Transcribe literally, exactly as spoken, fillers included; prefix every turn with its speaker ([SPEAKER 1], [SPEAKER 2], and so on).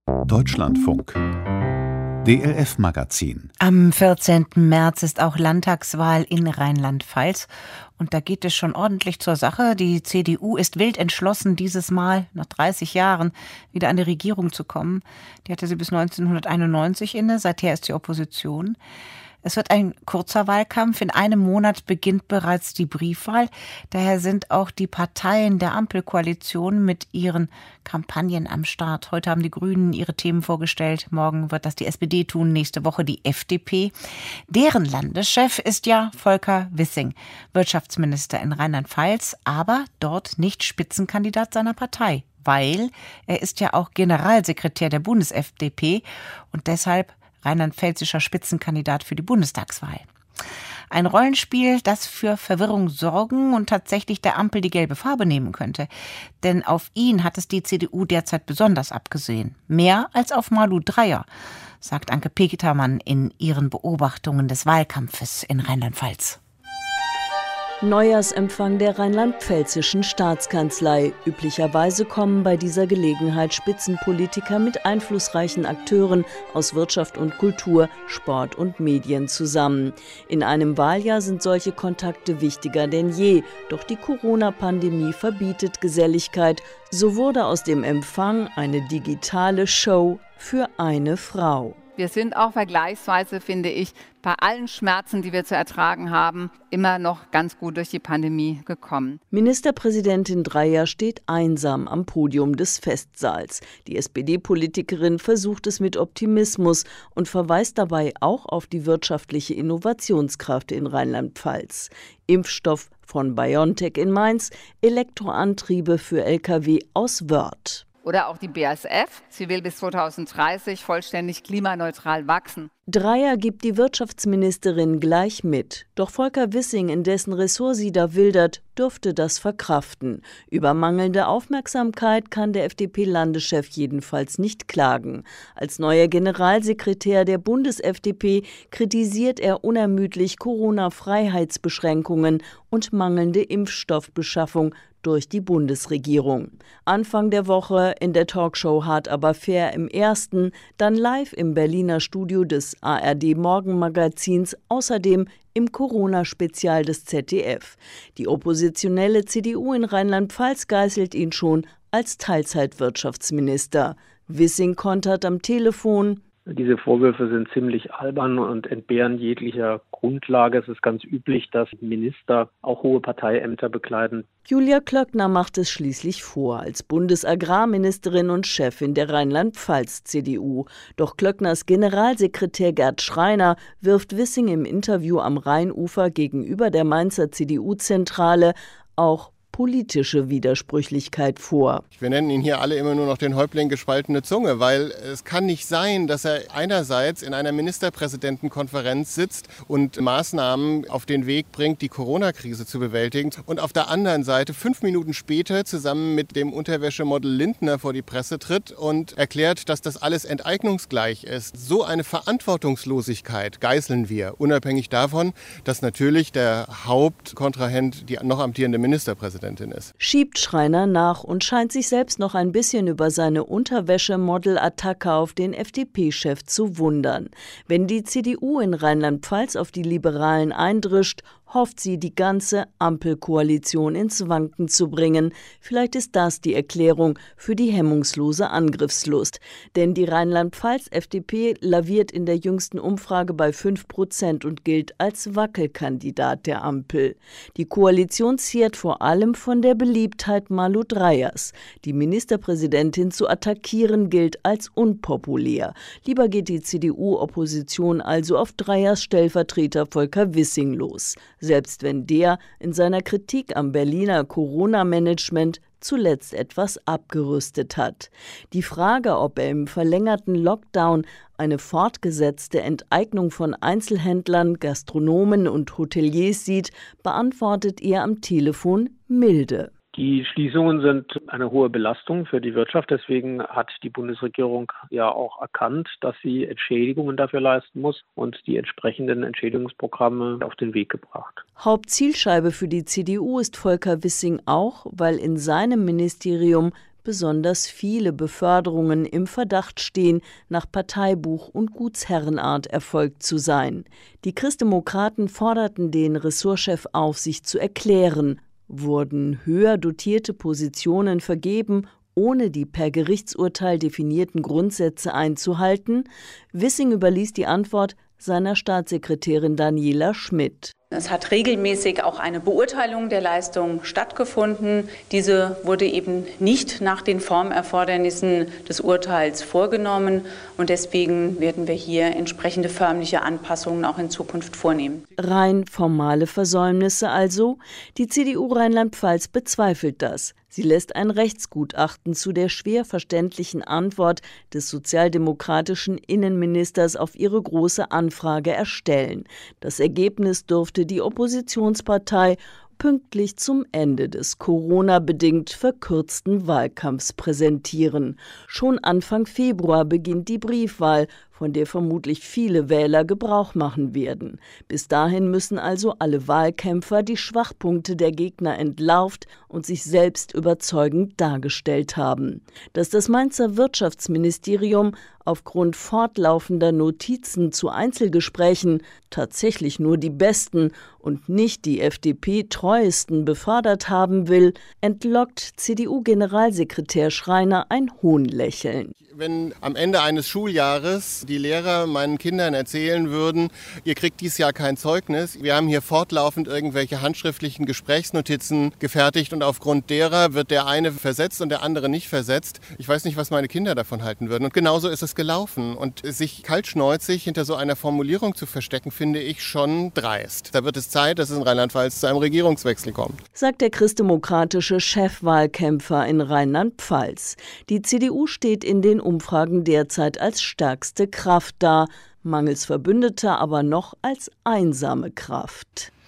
[SPEAKER 1] Deutschlandfunk. D L F-Magazin.
[SPEAKER 2] Am vierzehnten März ist auch Landtagswahl in Rheinland-Pfalz. Und da geht es schon ordentlich zur Sache. Die C D U ist wild entschlossen, dieses Mal nach dreißig Jahren wieder an die Regierung zu kommen. Die hatte sie bis neunzehnhunderteinundneunzig inne. Seither ist sie Opposition. Es wird ein kurzer Wahlkampf. In einem Monat beginnt bereits die Briefwahl. Daher sind auch die Parteien der Ampelkoalition mit ihren Kampagnen am Start. Heute haben die Grünen ihre Themen vorgestellt. Morgen wird das die S P D tun, nächste Woche die F D P. Deren Landeschef ist ja Volker Wissing, Wirtschaftsminister in Rheinland-Pfalz, aber dort nicht Spitzenkandidat seiner Partei, weil er ist ja auch Generalsekretär der Bundes-F D P und deshalb rheinland-pfälzischer Spitzenkandidat für die Bundestagswahl. Ein Rollenspiel, das für Verwirrung sorgen und tatsächlich der Ampel die gelbe Farbe nehmen könnte. Denn auf ihn hat es die C D U derzeit besonders abgesehen. Mehr als auf Malu Dreyer, sagt Anke Petermann in ihren Beobachtungen des Wahlkampfes in Rheinland-Pfalz.
[SPEAKER 3] Neujahrsempfang der rheinland-pfälzischen Staatskanzlei. Üblicherweise kommen bei dieser Gelegenheit Spitzenpolitiker mit einflussreichen Akteuren aus Wirtschaft und Kultur, Sport und Medien zusammen. In einem Wahljahr sind solche Kontakte wichtiger denn je. Doch die Corona-Pandemie verbietet Geselligkeit. So wurde aus dem Empfang eine digitale Show für eine Frau.
[SPEAKER 4] Wir sind auch vergleichsweise, finde ich, bei allen Schmerzen, die wir zu ertragen haben, immer noch ganz gut durch die Pandemie gekommen.
[SPEAKER 3] Ministerpräsidentin Dreyer steht einsam am Podium des Festsaals. Die S P D-Politikerin versucht es mit Optimismus und verweist dabei auch auf die wirtschaftliche Innovationskraft in Rheinland-Pfalz. Impfstoff von BioNTech in Mainz, Elektroantriebe für L K W aus Wörth.
[SPEAKER 4] Oder auch die B A S F. Sie will bis zweitausenddreißig vollständig klimaneutral wachsen.
[SPEAKER 3] Dreyer gibt die Wirtschaftsministerin gleich mit. Doch Volker Wissing, in dessen Ressort sie da wildert, dürfte das verkraften. Über mangelnde Aufmerksamkeit kann der F D P-Landeschef jedenfalls nicht klagen. Als neuer Generalsekretär der Bundes-F D P kritisiert er unermüdlich Corona-Freiheitsbeschränkungen und mangelnde Impfstoffbeschaffung durch die Bundesregierung. Anfang der Woche in der Talkshow Hart aber fair im Ersten, dann live im Berliner Studio des A R D-Morgenmagazins, außerdem im Corona-Spezial des Z D F. Die oppositionelle C D U in Rheinland-Pfalz geißelt ihn schon als Teilzeitwirtschaftsminister. Wissing kontert am Telefon:
[SPEAKER 5] Diese Vorwürfe sind ziemlich albern und entbehren jeglicher Grundlage. Es ist ganz üblich, dass Minister auch hohe Parteiämter bekleiden.
[SPEAKER 3] Julia Klöckner macht es schließlich vor, als Bundesagrarministerin und Chefin der Rheinland-Pfalz-C D U. Doch Klöckners Generalsekretär Gerd Schreiner wirft Wissing im Interview am Rheinufer gegenüber der Mainzer C D U-Zentrale auch politische Widersprüchlichkeit vor.
[SPEAKER 6] Wir nennen ihn hier alle immer nur noch den Häuptling gespaltene Zunge, weil es kann nicht sein, dass er einerseits in einer Ministerpräsidentenkonferenz sitzt und Maßnahmen auf den Weg bringt, die Corona-Krise zu bewältigen, und auf der anderen Seite fünf Minuten später zusammen mit dem Unterwäschemodel Lindner vor die Presse tritt und erklärt, dass das alles enteignungsgleich ist. So eine Verantwortungslosigkeit geißeln wir, unabhängig davon, dass natürlich der Hauptkontrahent die noch amtierende Ministerpräsidentin ist.
[SPEAKER 3] Schiebt Schreiner nach und scheint sich selbst noch ein bisschen über seine Unterwäschemodel-Attacke auf den F D P-Chef zu wundern. Wenn die C D U in Rheinland-Pfalz auf die Liberalen eindrischt, hofft sie, die ganze Ampelkoalition ins Wanken zu bringen. Vielleicht ist das die Erklärung für die hemmungslose Angriffslust. Denn die Rheinland-Pfalz-F D P laviert in der jüngsten Umfrage bei fünf Prozent und gilt als Wackelkandidat der Ampel. Die Koalition ziert vor allem von der Beliebtheit Malu Dreyers. Die Ministerpräsidentin zu attackieren gilt als unpopulär. Lieber geht die C D U-Opposition also auf Dreyers Stellvertreter Volker Wissing los. Selbst wenn der in seiner Kritik am Berliner Corona-Management zuletzt etwas abgerüstet hat. Die Frage, ob er im verlängerten Lockdown eine fortgesetzte Enteignung von Einzelhändlern, Gastronomen und Hoteliers sieht, beantwortet er am Telefon milde.
[SPEAKER 5] Die Schließungen sind eine hohe Belastung für die Wirtschaft. Deswegen hat die Bundesregierung ja auch erkannt, dass sie Entschädigungen dafür leisten muss und die entsprechenden Entschädigungsprogramme auf den Weg gebracht.
[SPEAKER 3] Hauptzielscheibe für die C D U ist Volker Wissing auch, weil in seinem Ministerium besonders viele Beförderungen im Verdacht stehen, nach Parteibuch und Gutsherrenart erfolgt zu sein. Die Christdemokraten forderten den Ressortchef auf, sich zu erklären. Wurden höher dotierte Positionen vergeben, ohne die per Gerichtsurteil definierten Grundsätze einzuhalten? Wissing überließ die Antwort seiner Staatssekretärin Daniela Schmidt.
[SPEAKER 7] Es hat regelmäßig auch eine Beurteilung der Leistung stattgefunden. Diese wurde eben nicht nach den Formerfordernissen des Urteils vorgenommen. Und deswegen werden wir hier entsprechende förmliche Anpassungen auch in Zukunft vornehmen.
[SPEAKER 3] Rein formale Versäumnisse also? Die C D U Rheinland-Pfalz bezweifelt das. Sie lässt ein Rechtsgutachten zu der schwer verständlichen Antwort des sozialdemokratischen Innenministers auf ihre große Anfrage erstellen. Das Ergebnis durfte die Oppositionspartei pünktlich zum Ende des Corona-bedingt verkürzten Wahlkampfs präsentieren. Schon Anfang Februar beginnt die Briefwahl, von der vermutlich viele Wähler Gebrauch machen werden. Bis dahin müssen also alle Wahlkämpfer die Schwachpunkte der Gegner entlarvt und sich selbst überzeugend dargestellt haben. Dass das Mainzer Wirtschaftsministerium aufgrund fortlaufender Notizen zu Einzelgesprächen tatsächlich nur die besten und nicht die F D P-treuesten befördert haben will, entlockt C D U-Generalsekretär Schreiner ein Hohnlächeln.
[SPEAKER 6] Wenn am Ende eines Schuljahres die Lehrer meinen Kindern erzählen würden, ihr kriegt dieses Jahr kein Zeugnis, wir haben hier fortlaufend irgendwelche handschriftlichen Gesprächsnotizen gefertigt und aufgrund derer wird der eine versetzt und der andere nicht versetzt. Ich weiß nicht, was meine Kinder davon halten würden. Und genauso ist es gelaufen. Und sich kaltschnäuzig hinter so einer Formulierung zu verstecken, finde ich schon dreist. Da wird es Zeit, dass es in Rheinland-Pfalz zu einem Regierungswechsel kommt.
[SPEAKER 3] Sagt der christdemokratische Chefwahlkämpfer in Rheinland-Pfalz. Die C D U steht in den Umfragen derzeit als stärkste Kraft da, mangels Verbündeter aber noch als einsame Kraft.